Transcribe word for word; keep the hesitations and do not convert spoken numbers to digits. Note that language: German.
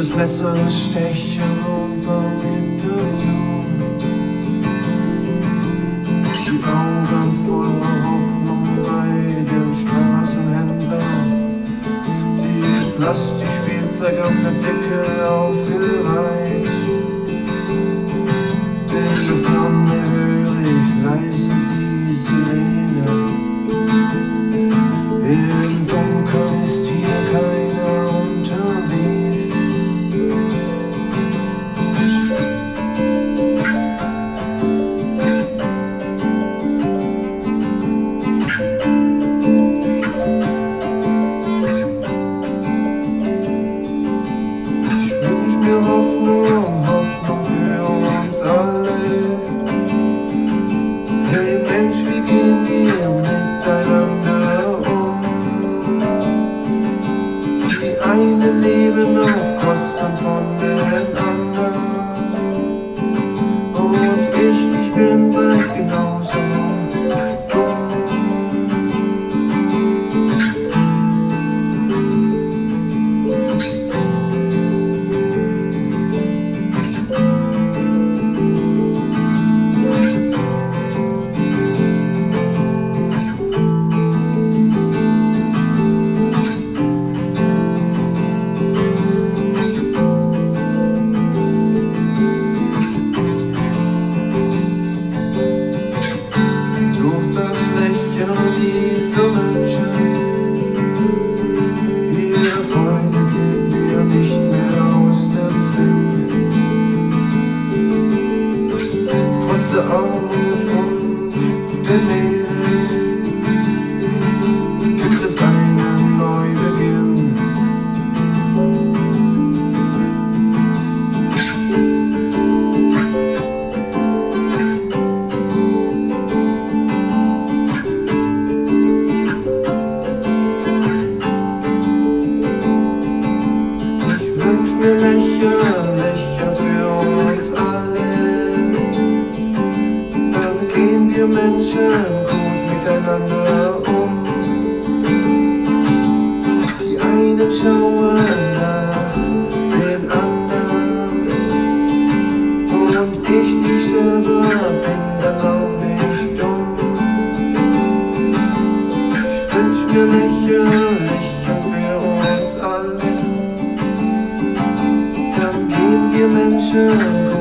Jedes Messer ist Stechen und Vermietung. Die Augen voller Hoffnung bei dem Straßenhändler. Die Plastikspielzeug auf der Decke aufgereiht. In der Flamme höre ich leise die Sirene. Im Dunkeln ist hier keiner unterwegs. Ich wünsch mir Hoffnung, Hoffnung für uns alle. Hey Mensch, wie gehen wir miteinander um? Die einen leben auf Kosten von den anderen. Und ich, ich bin meist genauso dumm. Dieser Menschen, ihre Freude geht mir nicht mehr aus dem Sinn. Trotz der Armut und dem Elend gibt es einen Neubeginn. Ich wünsch mir Lächeln, Lächeln für uns alle. Dann gehen wir Menschen gut miteinander um. Die einen schauen nach den anderen. Und ich, ich selber bin dann auch nicht dumm. Ich wünsch mir Lächeln, Lächeln für uns alle. Wir Menschen